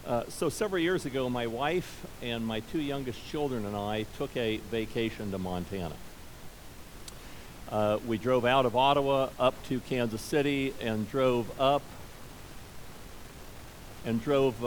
So several years ago, my wife and my two youngest children and I took a vacation to Montana. We drove out of Ottawa up to Kansas City and drove up and drove,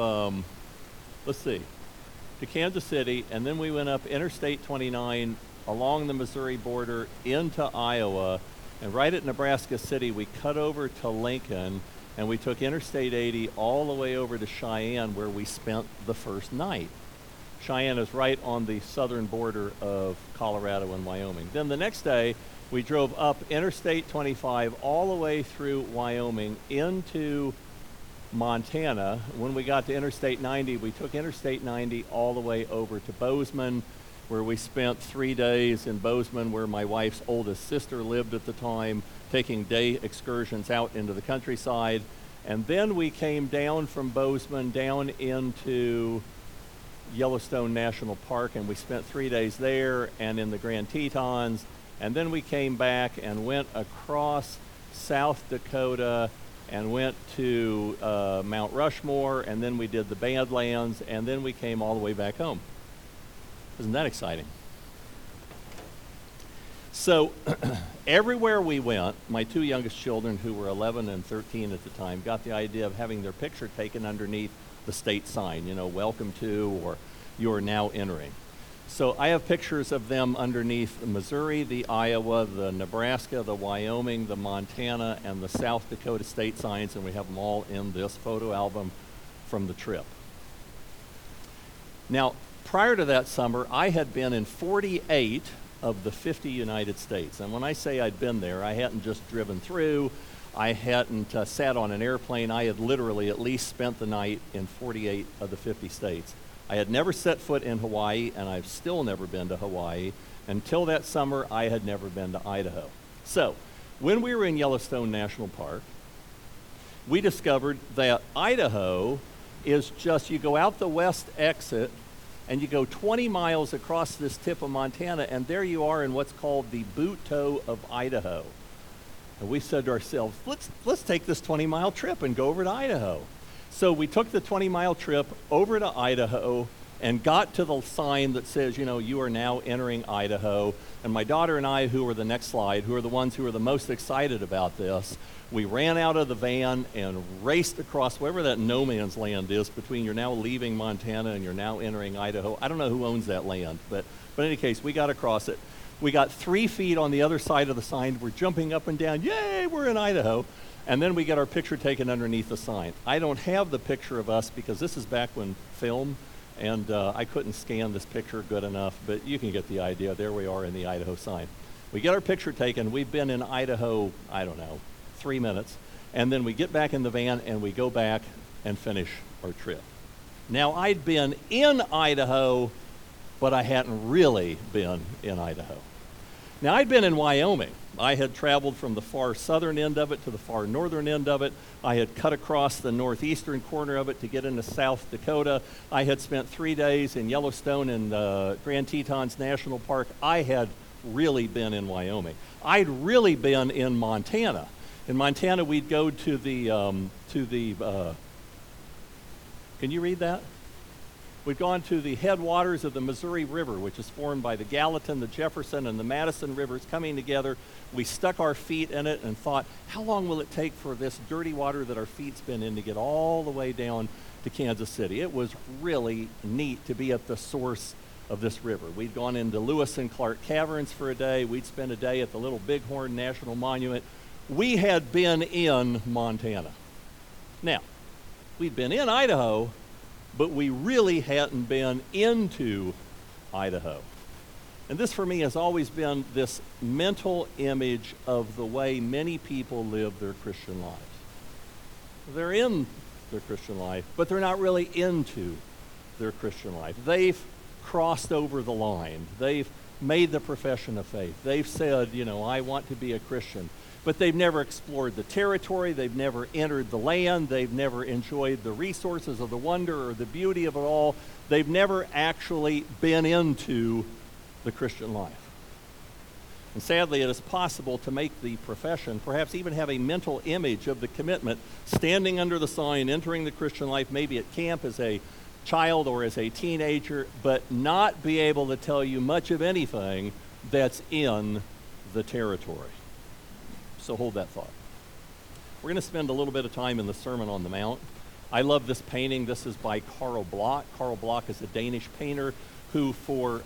to Kansas City, and then we went up Interstate 29 along the Missouri border into Iowa, and right at Nebraska City, we cut over to Lincoln, and we took Interstate 80 all the way over to Cheyenne, where we spent the first night. Cheyenne is right on the southern border of Colorado and Wyoming. Then the next day, we drove up Interstate 25 all the way through Wyoming into Montana. When we got to Interstate 90, we took Interstate 90 all the way over to Bozeman, where we spent 3 days in Bozeman, where my wife's oldest sister lived at the time, taking day excursions out into the countryside. And then we came down from Bozeman down into Yellowstone National Park, and we spent 3 days there and in the Grand Tetons. And then we came back and went across South Dakota and went to Mount Rushmore, and then we did the Badlands, and then we came all the way back home. Isn't that exciting? So everywhere we went, my two youngest children, who were 11 and 13 at the time, got the idea of having their picture taken underneath the state sign, welcome to, or you are now entering. So I have pictures of them underneath the Missouri, the Iowa, the Nebraska, the Wyoming, the Montana, and the South Dakota state signs, and we have them all in this photo album from the trip. Now, prior to that summer, I had been in 48 of the 50 United States. And when I say I'd been there, I hadn't just driven through, I hadn't sat on an airplane. I had literally at least spent the night in 48 of the 50 states. I had never set foot in Hawaii, and I've still never been to Hawaii. Until that summer, I had never been to Idaho. So, when we were in Yellowstone National Park, we discovered that Idaho is just, you go out the west exit, and you go 20 miles across this tip of Montana, and there you are in what's called the boot toe of Idaho. And we said to ourselves, let's take this 20-mile trip and go over to Idaho. So we took the 20-mile trip over to Idaho and got to the sign that says, you are now entering Idaho. And my daughter and I, who were the next slide, who are the ones who were the most excited about this, we ran out of the van and raced across wherever that no man's land is between you're now leaving Montana and you're now entering Idaho. I don't know who owns that land, but in any case, we got across it. We got 3 feet on the other side of the sign. We're jumping up and down. Yay, we're in Idaho. And then we get our picture taken underneath the sign. I don't have the picture of us because this is back when film, and I couldn't scan this picture good enough, but you can get the idea. There we are in the Idaho sign. We get our picture taken. We've been in Idaho, 3 minutes. And then we get back in the van and we go back and finish our trip. Now, I'd been in Idaho, but I hadn't really been in Idaho. Now, I'd been in Wyoming. I had traveled from the far southern end of it to the far northern end of it. I had cut across the northeastern corner of it to get into South Dakota. I had spent 3 days in Yellowstone and Grand Tetons National Park. I had really been in Wyoming. I'd really been in Montana. In Montana, we'd go to the can you read that? We'd gone to the headwaters of the Missouri River, which is formed by the Gallatin, the Jefferson, and the Madison rivers coming together. We stuck our feet in it and thought, how long will it take for this dirty water that our feet's been in to get all the way down to Kansas City? It was really neat to be at the source of this river. We'd gone into Lewis and Clark Caverns for a day. We'd spent a day at the Little Bighorn National Monument. We had been in Montana. Now, we'd been in Idaho, but we really hadn't been into Idaho. And this for me has always been this mental image of the way many people live their Christian lives. They're in their Christian life, but they're not really into their Christian life. They've crossed over the line. They've made the profession of faith. They've said, I want to be a Christian. But they've never explored the territory, they've never entered the land, they've never enjoyed the resources of the wonder or the beauty of it all. They've never actually been into the Christian life. And sadly, it is possible to make the profession, perhaps even have a mental image of the commitment, standing under the sign, entering the Christian life, maybe at camp as a child or as a teenager, but not be able to tell you much of anything that's in the territory. So hold that thought. We're going to spend a little bit of time in the Sermon on the Mount. I love this painting. This is by Carl Bloch. Carl Bloch is a Danish painter who for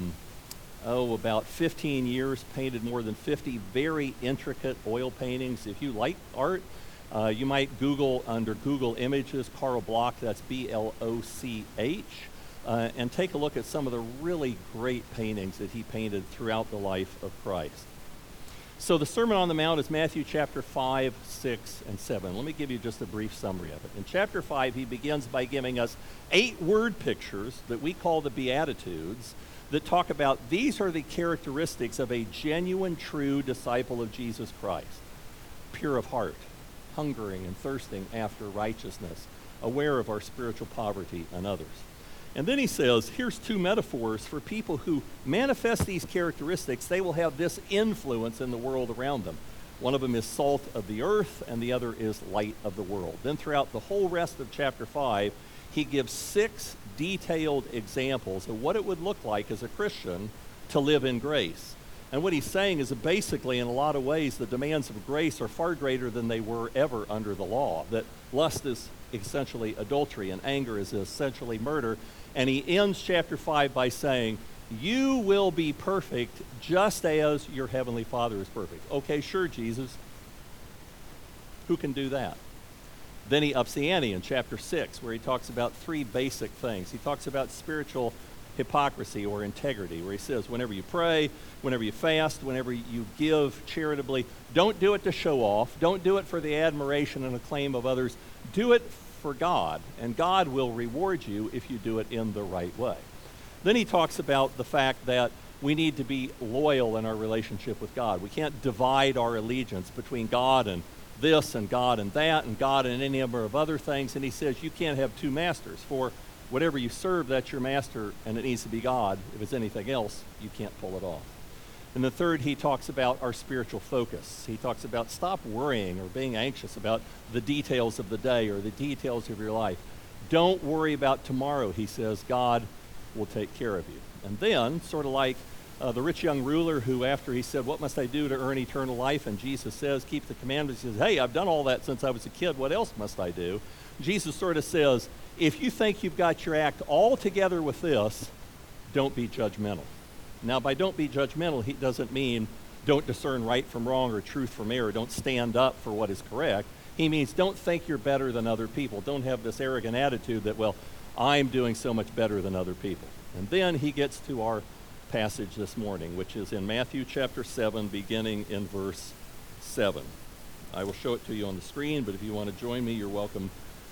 about 15 years painted more than 50 very intricate oil paintings. If you like art, you might Google under Google Images Carl Bloch, that's B-L-O-C-H, and take a look at some of the really great paintings that he painted throughout the life of Christ. So the Sermon on the Mount is Matthew chapter 5, 6, and 7. Let me give you just a brief summary of it. In chapter 5, he begins by giving us 8 word pictures that we call the Beatitudes that talk about these are the characteristics of a genuine, true disciple of Jesus Christ. Pure of heart, hungering and thirsting after righteousness, aware of our spiritual poverty and others. And then he says, here's 2 metaphors for people who manifest these characteristics. They will have this influence in the world around them. One of them is salt of the earth, and the other is light of the world. Then throughout the whole rest of chapter 5, he gives 6 detailed examples of what it would look like as a Christian to live in grace. And what he's saying is that basically, in a lot of ways, the demands of grace are far greater than they were ever under the law. That lust is essentially adultery, and anger is essentially murder. And he ends chapter 5 by saying, you will be perfect just as your heavenly Father is perfect. Okay, sure, Jesus. Who can do that? Then he ups the ante in chapter 6, where he talks about 3 basic things. He talks about spiritual hypocrisy or integrity, where he says whenever you pray, whenever you fast, whenever you give charitably, don't do it to show off. Don't do it for the admiration and acclaim of others. Do it for God, and God will reward you if you do it in the right way. Then he talks about the fact that we need to be loyal in our relationship with God. We can't divide our allegiance between God and this and God and that and God and any number of other things. And he says you can't have 2 masters. For whatever you serve, that's your master, and it needs to be God. If it's anything else, you can't pull it off. And the third, he talks about our spiritual focus. He talks about stop worrying or being anxious about the details of the day or the details of your life. Don't worry about tomorrow, he says. God will take care of you. And then, sort of like the rich young ruler who, after he said, what must I do to earn eternal life? And Jesus says, keep the commandments. He says, hey, I've done all that since I was a kid. What else must I do? Jesus sort of says, if you think you've got your act all together with this, don't be judgmental. Now, by don't be judgmental, he doesn't mean don't discern right from wrong or truth from error. Don't stand up for what is correct. He means don't think you're better than other people. Don't have this arrogant attitude that, well, I'm doing so much better than other people. And then he gets to our passage this morning, which is in Matthew chapter 7, beginning in verse 7. I will show it to you on the screen, but if you want to join me, you're welcome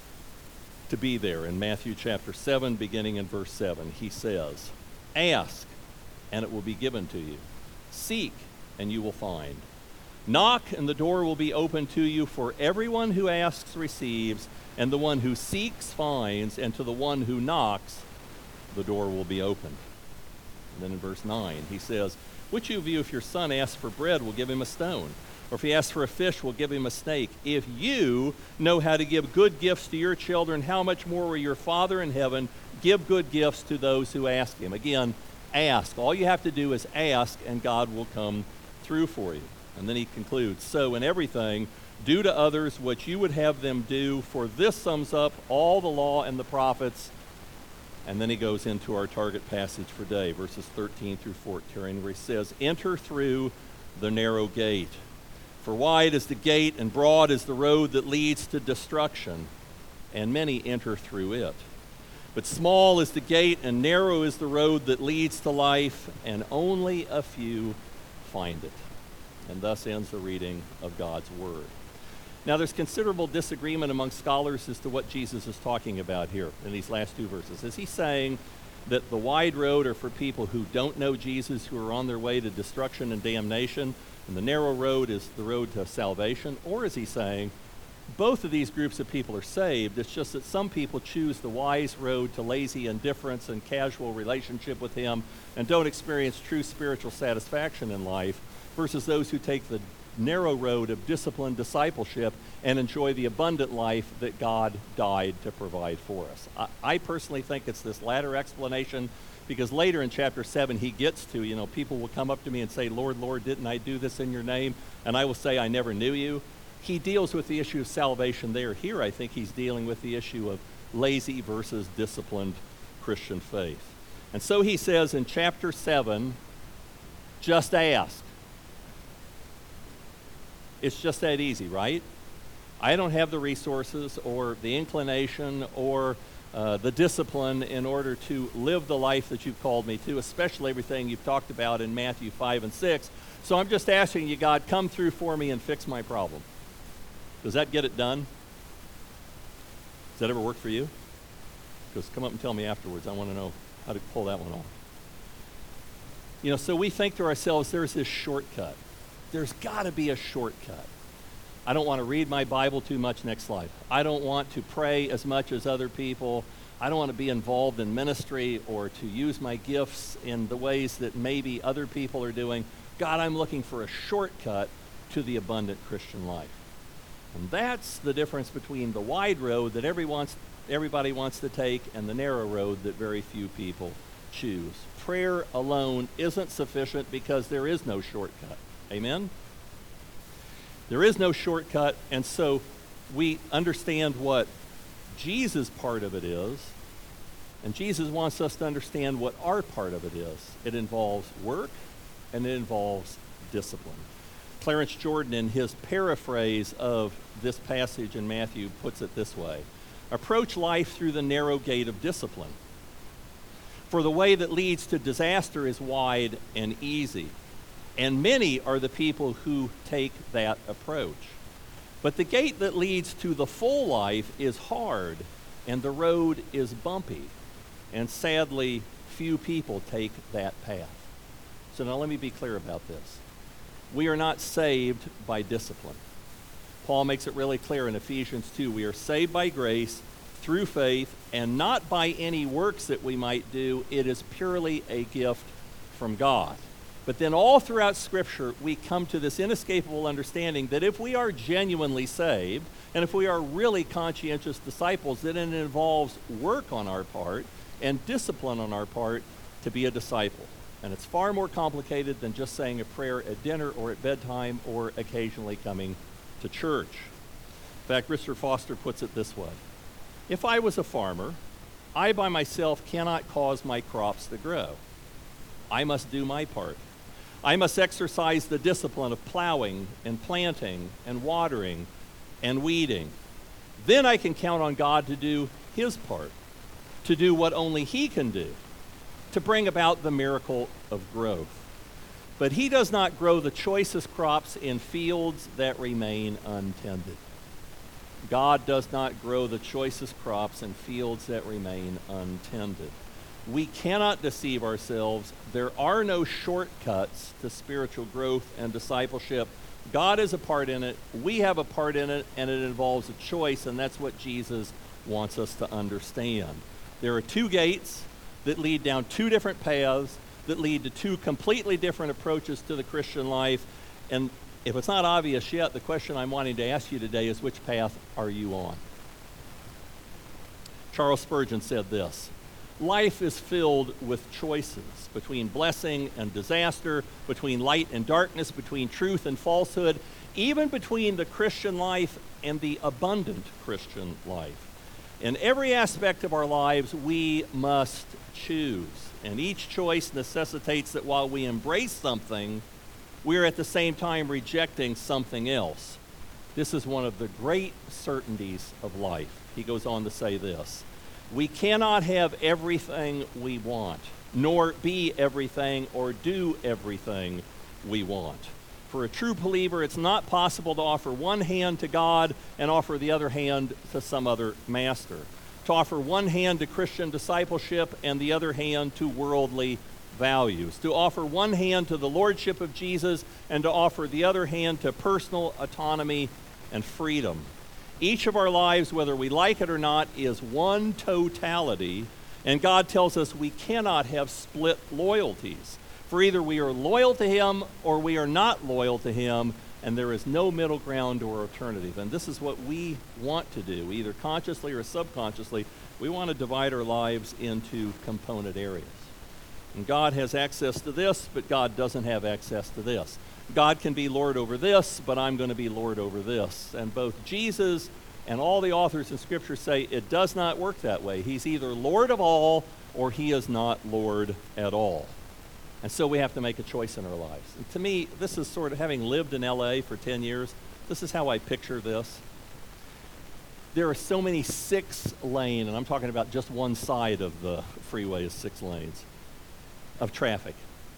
to be there. In Matthew chapter 7, beginning in verse 7, he says, ask, and it will be given to you. Seek, and you will find. Knock, and the door will be opened to you. For everyone who asks receives, and the one who seeks finds, and to the one who knocks, the door will be opened. And then in verse 9, he says, which of you, if your son asks for bread, will give him a stone? Or if he asks for a fish, will give him a snake? If you know how to give good gifts to your children, how much more will your Father in heaven give good gifts to those who ask him? Again, ask. All you have to do is ask, and God will come through for you. And then he concludes, so in everything, do to others what you would have them do, for this sums up all the law and the prophets. And then he goes into our target passage for today, verses 13 through 14, where he says, enter through the narrow gate. For wide is the gate and broad is the road that leads to destruction, and many enter through it. But small is the gate and narrow is the road that leads to life, and only a few find it. And thus ends the reading of God's word. Now, there's considerable disagreement among scholars as to what Jesus is talking about here in these last 2 verses. Is he saying that the wide road are for people who don't know Jesus, who are on their way to destruction and damnation, and the narrow road is the road to salvation? Or is he saying both of these groups of people are saved? It's just that some people choose the wise road to lazy indifference and casual relationship with him and don't experience true spiritual satisfaction in life, versus those who take the narrow road of disciplined discipleship and enjoy the abundant life that God died to provide for us. I personally think it's this latter explanation, because later in chapter 7 he gets to, people will come up to me and say, Lord, Lord, didn't I do this in your name? And I will say, I never knew you. He deals with the issue of salvation there. Here I think he's dealing with the issue of lazy versus disciplined Christian faith. And so he says in chapter 7, just ask. It's just that easy, right? I don't have the resources or the inclination or the discipline in order to live the life that you've called me to, especially everything you've talked about in Matthew 5 and 6. So I'm just asking you, God, come through for me and fix my problem. Does that get it done? Does that ever work for you? Because come up and tell me afterwards. I want to know how to pull that one off. So we think to ourselves, there's this shortcut. There's got to be a shortcut. I don't want to read my Bible too much. Next slide. I don't want to pray as much as other people. I don't want to be involved in ministry or to use my gifts in the ways that maybe other people are doing. God, I'm looking for a shortcut to the abundant Christian life. And that's the difference between the wide road that everybody wants to take and the narrow road that very few people choose. Prayer alone isn't sufficient because there is no shortcut. Amen? There is no shortcut, and so we understand what Jesus' part of it is, and Jesus wants us to understand what our part of it is. It involves work, and it involves discipline. Clarence Jordan, in his paraphrase of this passage in Matthew, puts it this way: approach life through the narrow gate of discipline. For the way that leads to disaster is wide and easy, and many are the people who take that approach. But the gate that leads to the full life is hard, and the road is bumpy, and sadly, few people take that path. So now let me be clear about this. We are not saved by discipline. Paul makes it really clear in Ephesians 2. We are saved by grace through faith, and not by any works that we might do. It is purely a gift from God. But then all throughout Scripture, we come to this inescapable understanding that if we are genuinely saved, and if we are really conscientious disciples, then it involves work on our part and discipline on our part to be a disciple. And it's far more complicated than just saying a prayer at dinner or at bedtime or occasionally coming to church. In fact, Richard Foster puts it this way: if I was a farmer, I by myself cannot cause my crops to grow. I must do my part. I must exercise the discipline of plowing and planting and watering and weeding. Then I can count on God to do his part, to do what only he can do, to bring about the miracle of growth. But he does not grow the choicest crops in fields that remain untended. God does not grow the choicest crops in fields that remain untended. We cannot deceive ourselves. There are no shortcuts to spiritual growth and discipleship. God has a part in it. We have a part in it, and it involves a choice, and that's what Jesus wants us to understand. There are two gates that lead down two different paths that lead to two completely different approaches to the Christian life. And if it's not obvious yet, the question I'm wanting to ask you today is, which path are you on? Charles Spurgeon said this: life is filled with choices between blessing and disaster, between light and darkness, between truth and falsehood, even between the Christian life and the abundant Christian life. In every aspect of our lives, we must choose. And each choice necessitates that while we embrace something, we're at the same time rejecting something else. This is one of the great certainties of life. He goes on to say this: we cannot have everything we want, nor be everything or do everything we want. For a true believer, it's not possible to offer one hand to God and offer the other hand to some other master. To offer one hand to Christian discipleship and the other hand to worldly values. To offer one hand to the lordship of Jesus and to offer the other hand to personal autonomy and freedom. Each of our lives, whether we like it or not, is one totality, and God tells us we cannot have split loyalties. For either we are loyal to him or we are not loyal to him, and there is no middle ground or alternative. And this is what we want to do, either consciously or subconsciously. We want to divide our lives into component areas. And God has access to this, but God doesn't have access to this. God can be Lord over this, but I'm going to be Lord over this. And both Jesus and all the authors in Scripture say it does not work that way. He's either Lord of all or he is not Lord at all. And so we have to make a choice in our lives. And to me, this is sort of, having lived in LA for 10 years, this is how I picture this. There are so many 6-lane, and I'm talking about just one side of the freeway is 6 lanes of traffic.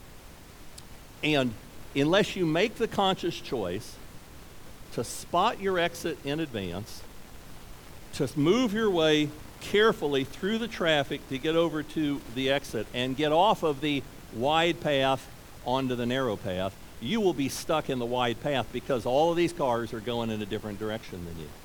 And unless you make the conscious choice to spot your exit in advance, to move your way carefully through the traffic to get over to the exit and get off of the wide path onto the narrow path, you will be stuck in the wide path because all of these cars are going in a different direction than you.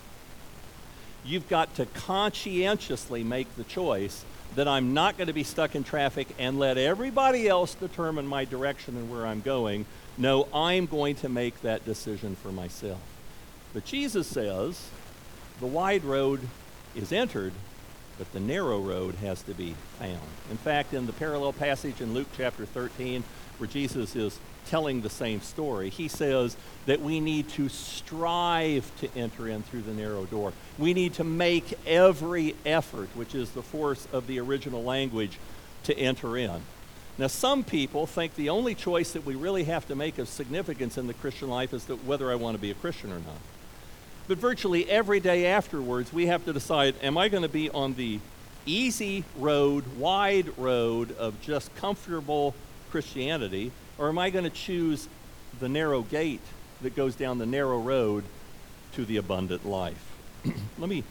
You've got to conscientiously make the choice that I'm not going to be stuck in traffic and let everybody else determine my direction and where I'm going. No, I'm going to make that decision for myself. But Jesus says the wide road is entered, but the narrow road has to be found. In fact, in the parallel passage in Luke chapter 13, where Jesus is telling the same story, he says that we need to strive to enter in through the narrow door. We need to make every effort, which is the force of the original language, to enter in. Now, some people think the only choice that we really have to make of significance in the Christian life is that whether I want to be a Christian or not. But virtually every day afterwards, we have to decide, am I going to be on the easy road, wide road of just comfortable Christianity, or am I going to choose the narrow gate that goes down the narrow road to the abundant life? Let me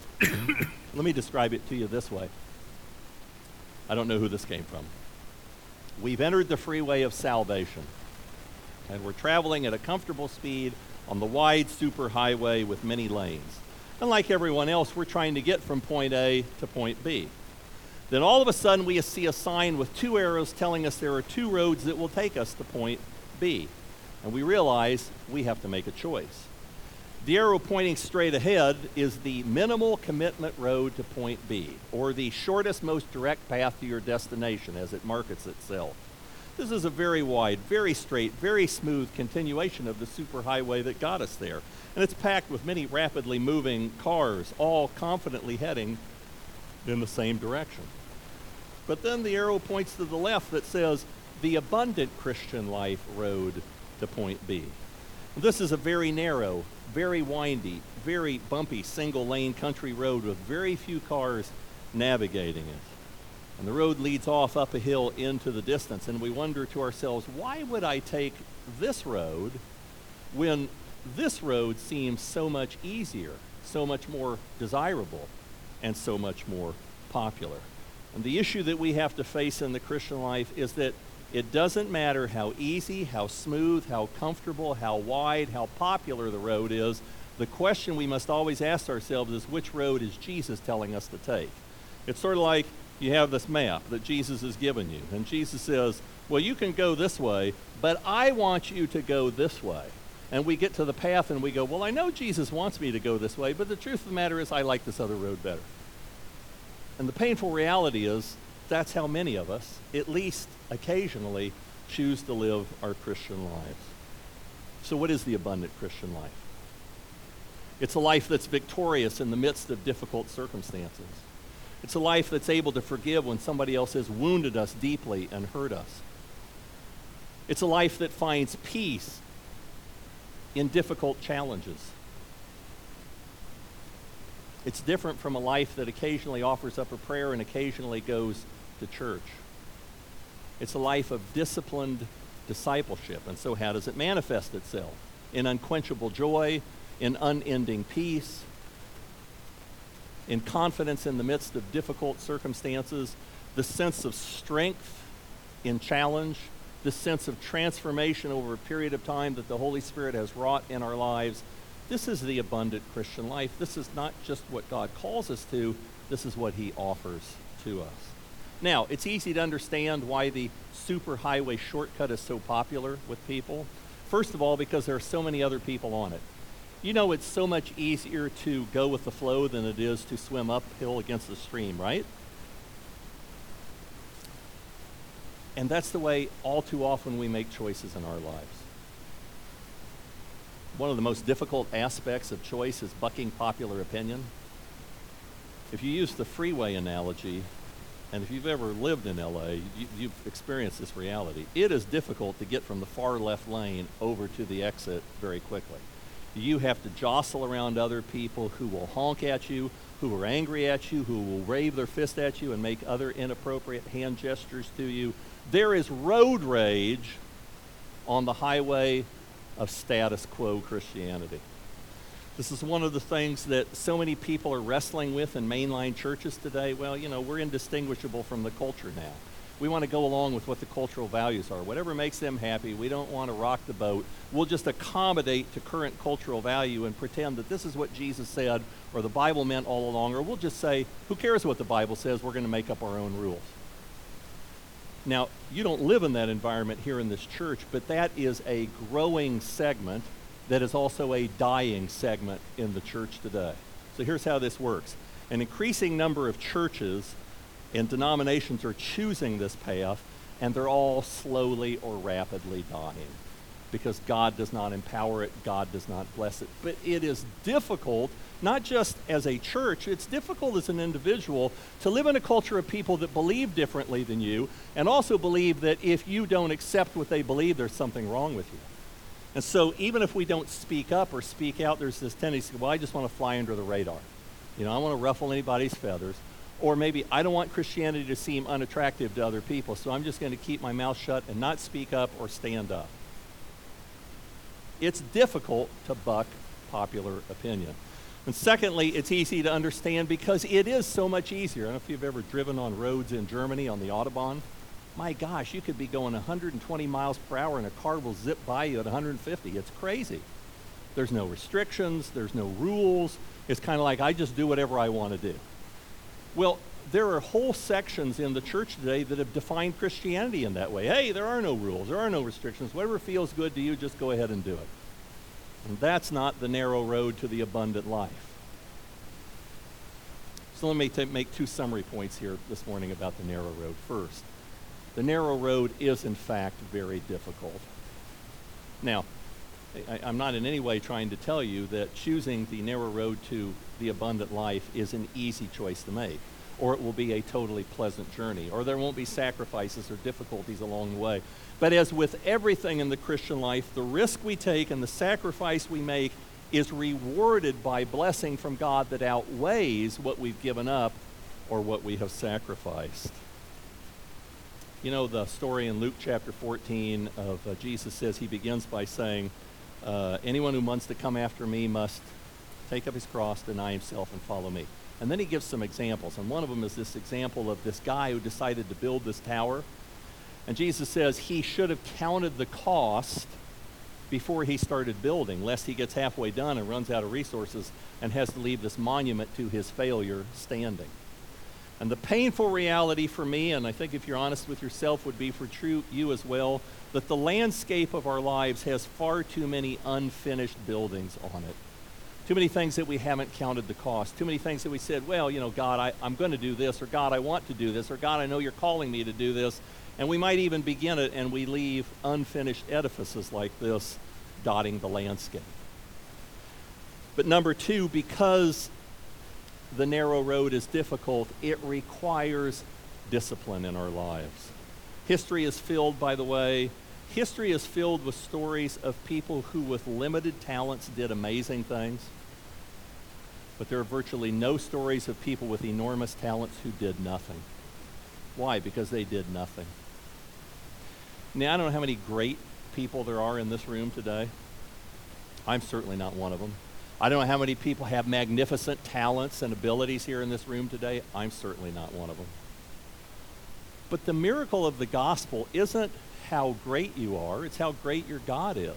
describe it to you this way. I don't know who this came from. We've entered the freeway of salvation, and we're traveling at a comfortable speed on the wide superhighway with many lanes. And like everyone else, we're trying to get from point A to point B. Then all of a sudden we see a sign with 2 arrows telling us there are 2 roads that will take us to point B. And we realize we have to make a choice. The arrow pointing straight ahead is the minimal commitment road to point B, or the shortest, most direct path to your destination as it markets itself. This is a very wide, very straight, very smooth continuation of the superhighway that got us there. And it's packed with many rapidly moving cars, all confidently heading in the same direction. But then the arrow points to the left that says the abundant Christian life road to point B. This is a very narrow, very windy, very bumpy, single-lane country road with very few cars navigating it. And the road leads off up a hill into the distance, and we wonder to ourselves, why would I take this road when this road seems so much easier, so much more desirable, and so much more popular? And the issue that we have to face in the Christian life is that it doesn't matter how easy, how smooth, how comfortable, how wide, how popular the road is. The question we must always ask ourselves is, which road is Jesus telling us to take? It's sort of like you have this map that Jesus has given you, and Jesus says, well, you can go this way, but I want you to go this way. And we get to the path and we go, well, I know Jesus wants me to go this way, but the truth of the matter is I like this other road better. And the painful reality is that's how many of us, at least occasionally, choose to live our Christian lives. So what is the abundant Christian life? It's a life that's victorious in the midst of difficult circumstances. It's a life that's able to forgive when somebody else has wounded us deeply and hurt us. It's a life that finds peace in difficult challenges. It's different from a life that occasionally offers up a prayer and occasionally goes to church. It's a life of disciplined discipleship. And so how does it manifest itself? In unquenchable joy, in unending peace, in confidence in the midst of difficult circumstances, the sense of strength in challenge, the sense of transformation over a period of time that the Holy Spirit has wrought in our lives. This is the abundant Christian life. This is not just what God calls us to, this is what he offers to us. Now, it's easy to understand why the superhighway shortcut is so popular with people. First of all, because there are so many other people on it. You know, it's so much easier to go with the flow than it is to swim uphill against the stream, right? And that's the way all too often we make choices in our lives. One of the most difficult aspects of choice is bucking popular opinion. If you use the freeway analogy, and if you've ever lived in LA, you've experienced this reality. It is difficult to get from the far left lane over to the exit very quickly. You have to jostle around other people who will honk at you, who are angry at you, who will wave their fist at you and make other inappropriate hand gestures to you. There is road rage on the highway of status quo Christianity. This is one of the things that so many people are wrestling with in mainline churches today. Well, you know, we're indistinguishable from the culture now. We want to go along with what the cultural values are. Whatever makes them happy, we don't want to rock the boat. We'll just accommodate to current cultural value and pretend that this is what Jesus said or the Bible meant all along, or we'll just say, who cares what the Bible says? We're going to make up our own rules. Now, you don't live in that environment here in this church, but that is a growing segment that is also a dying segment in the church today. So here's how this works. An increasing number of churches and denominations are choosing this path, and they're all slowly or rapidly dying because God does not empower it, God does not bless it. But it is difficult, not just as a church, it's difficult as an individual to live in a culture of people that believe differently than you and also believe that if you don't accept what they believe, there's something wrong with you. And so even if we don't speak up or speak out, there's this tendency, well, I just want to fly under the radar. You know, I want to ruffle anybody's feathers. Or maybe I don't want Christianity to seem unattractive to other people, so I'm just going to keep my mouth shut and not speak up or stand up. It's difficult to buck popular opinion. And secondly, it's easy to understand because it is so much easier. I don't know if you've ever driven on roads in Germany on the Autobahn. My gosh, you could be going 120 miles per hour and a car will zip by you at 150. It's crazy. There's no restrictions, there's no rules. It's kind of like I just do whatever I want to do. Well, there are whole sections in the church today that have defined Christianity in that way. Hey, there are no rules, there are no restrictions. Whatever feels good to you, just go ahead and do it. And that's not the narrow road to the abundant life. So let me make two summary points here this morning about the narrow road. First, the narrow road is in fact very difficult. Now, I'm not in any way trying to tell you that choosing the narrow road to the abundant life is an easy choice to make, or it will be a totally pleasant journey, or there won't be sacrifices or difficulties along the way. But as with everything in the Christian life, the risk we take and the sacrifice we make is rewarded by blessing from God that outweighs what we've given up or what we have sacrificed. You know the story in Luke chapter 14 of Jesus says, he begins by saying, anyone who wants to come after me must take up his cross, deny himself, and follow me. And then he gives some examples. And one of them is this example of this guy who decided to build this tower. And Jesus says he should have counted the cost before he started building, lest he gets halfway done and runs out of resources and has to leave this monument to his failure standing. And the painful reality for me, and I think if you're honest with yourself would be for you as well, that the landscape of our lives has far too many unfinished buildings on it. Too many things that we haven't counted the cost. Too many things that we said, well, you know, God, I'm going to do this, or God, I want to do this, or God, I know you're calling me to do this. And we might even begin it and we leave unfinished edifices like this dotting the landscape. But number two, because the narrow road is difficult, it requires discipline in our lives. History is filled, by the way, history is filled with stories of people who with limited talents did amazing things. But there are virtually no stories of people with enormous talents who did nothing. Why? Because they did nothing. Now, I don't know how many great people there are in this room today. I'm certainly not one of them. I don't know how many people have magnificent talents and abilities here in this room today. I'm certainly not one of them. But the miracle of the gospel isn't how great you are, it's how great your God is.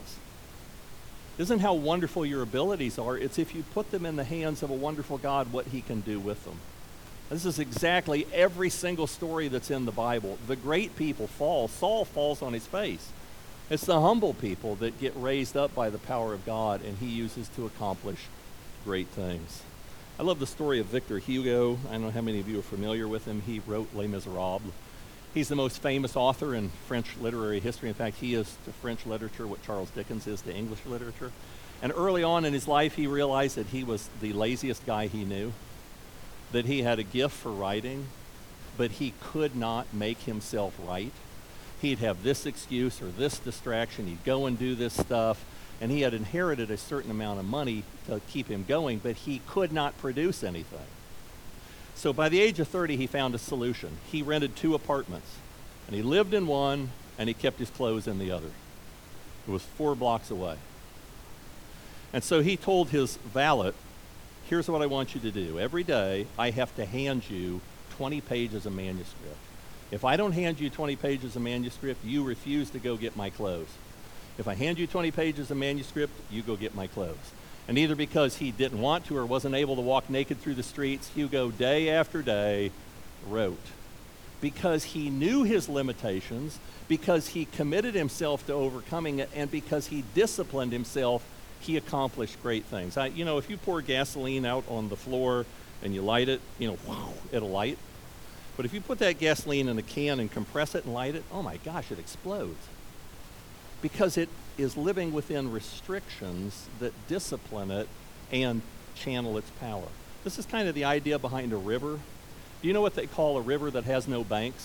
It isn't how wonderful your abilities are, it's if you put them in the hands of a wonderful God, what he can do with them. This is exactly every single story that's in the Bible. The great people fall. Saul falls on his face. It's the humble people that get raised up by the power of God, and he uses to accomplish great things. I love the story of Victor Hugo. I don't know how many of you are familiar with him. He wrote Les Miserables. He's the most famous author in French literary history. In fact, he is to French literature what Charles Dickens is to English literature. And early on in his life, he realized that he was the laziest guy he knew, that he had a gift for writing, but he could not make himself write. He'd have this excuse or this distraction. He'd go and do this stuff. And he had inherited a certain amount of money to keep him going, but he could not produce anything. So by the age of 30, he found a solution. He rented 2 apartments, and he lived in one, and he kept his clothes in the other. It was 4 blocks away. And so he told his valet, here's what I want you to do. Every day, I have to hand you 20 pages of manuscript. If I don't hand you 20 pages of manuscript, you refuse to go get my clothes. If I hand you 20 pages of manuscript, you go get my clothes. And either because he didn't want to or wasn't able to walk naked through the streets, Hugo, day after day, wrote. Because he knew his limitations, because he committed himself to overcoming it, and because he disciplined himself, he accomplished great things. If you pour gasoline out on the floor and you light it, it'll light. But if you put that gasoline in a can and compress it and light it, oh my gosh, it explodes. Because it is living within restrictions that discipline it and channel its power. This is kind of the idea behind a river. Do you know what they call a river that has no banks?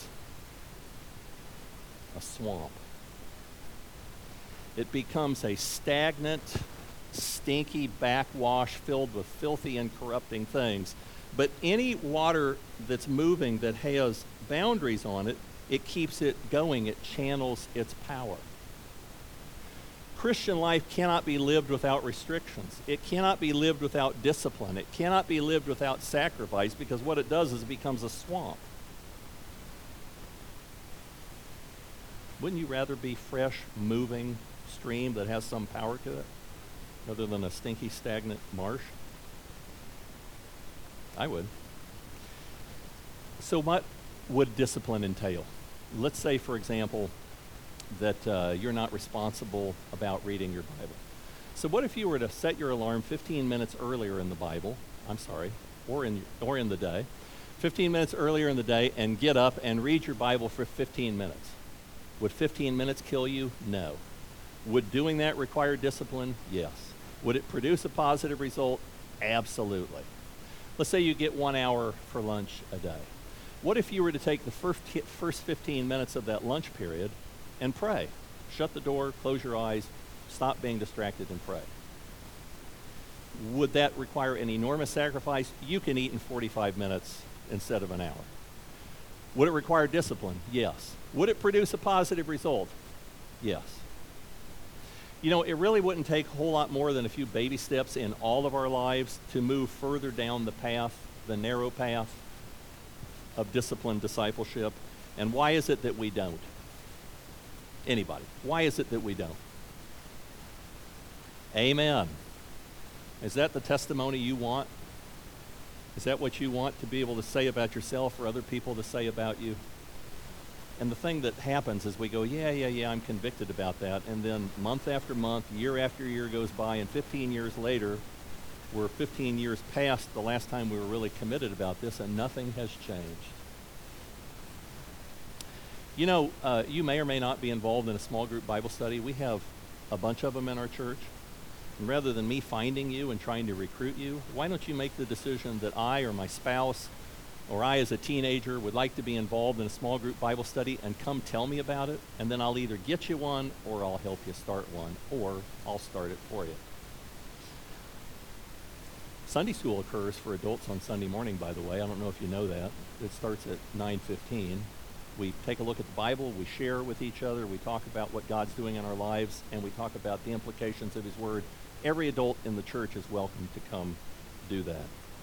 A swamp. It becomes a stagnant, stinky backwash filled with filthy and corrupting things. But any water that's moving that has boundaries on it, it keeps it going. It channels its power. Christian life cannot be lived without restrictions. It cannot be lived without discipline. It cannot be lived without sacrifice, because what it does is it becomes a swamp. Wouldn't you rather be fresh, moving stream that has some power to it rather than a stinky, stagnant marsh? I would. So what would discipline entail? Let's say, for example, that you're not responsible about reading your Bible. So what if you were to set your alarm 15 minutes earlier in the Bible, or in the day, 15 minutes earlier in the day, and get up and read your Bible for 15 minutes? Would 15 minutes kill you? No. Would doing that require discipline? Yes. Would it produce a positive result? Absolutely. Let's say you get 1 hour for lunch a day. What if you were to take the first 15 minutes of that lunch period and pray? Shut the door, close your eyes, stop being distracted, and pray. Would that require an enormous sacrifice? You can eat in 45 minutes instead of an hour. Would it require discipline? Yes. Would it produce a positive result? Yes. It really wouldn't take a whole lot more than a few baby steps in all of our lives to move further down the narrow path of disciplined discipleship. And why is it that we don't? Anybody? Why is it that we don't? Amen. Is that the testimony you want? Is that what you want to be able to say about yourself or other people to say about you? And the thing that happens is we go, yeah, I'm convicted about that. And then month after month, year after year goes by, and 15 years later, we're 15 years past the last time we were really committed about this, and nothing has changed. You may or may not be involved in a small group Bible study. We have a bunch of them in our church. And rather than me finding you and trying to recruit you, why don't you make the decision that I or my spouse or I as a teenager would like to be involved in a small group Bible study, and come tell me about it, and then I'll either get you one or I'll help you start one, or I'll start it for you. Sunday school occurs for adults on Sunday morning, by the way. I don't know if you know that. It starts at 9:15. We take a look at the Bible, we share with each other, we talk about what God's doing in our lives, and we talk about the implications of His Word. Every adult in the church is welcome to come do that.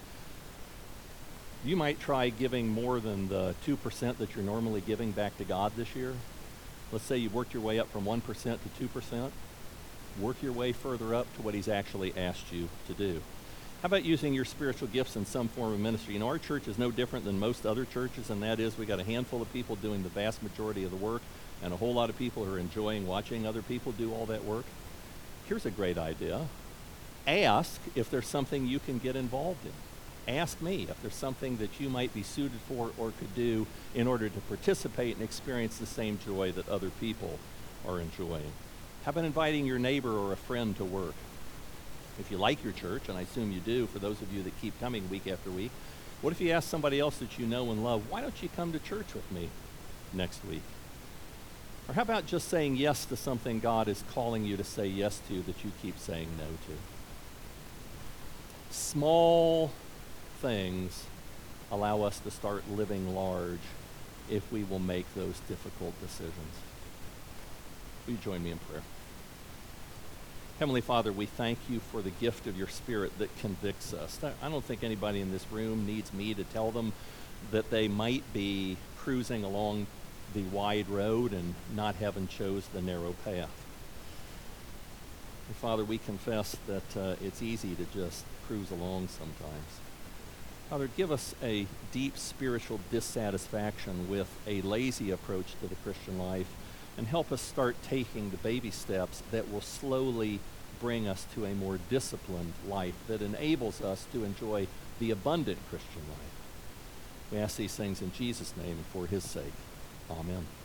You might try giving more than the 2% that you're normally giving back to God this year. Let's say you've worked your way up from 1% to 2%. Work your way further up to what He's actually asked you to do. How about using your spiritual gifts in some form of ministry? You know, our church is no different than most other churches, and that is we got a handful of people doing the vast majority of the work, and a whole lot of people who are enjoying watching other people do all that work. Here's a great idea. Ask if there's something you can get involved in. Ask me if there's something that you might be suited for or could do in order to participate and experience the same joy that other people are enjoying. How about inviting your neighbor or a friend to work? If you like your church, and I assume you do for those of you that keep coming week after week, what if you ask somebody else that you know and love, why don't you come to church with me next week? Or how about just saying yes to something God is calling you to say yes to that you keep saying no to? Small things allow us to start living large if we will make those difficult decisions. Will you join me in prayer? Heavenly Father, we thank you for the gift of your Spirit that convicts us. I don't think anybody in this room needs me to tell them that they might be cruising along the wide road and not having chose the narrow path. And Father, we confess that it's easy to just cruise along sometimes. Father, give us a deep spiritual dissatisfaction with a lazy approach to the Christian life, and help us start taking the baby steps that will slowly bring us to a more disciplined life that enables us to enjoy the abundant Christian life. We ask these things in Jesus' name and for his sake. Amen.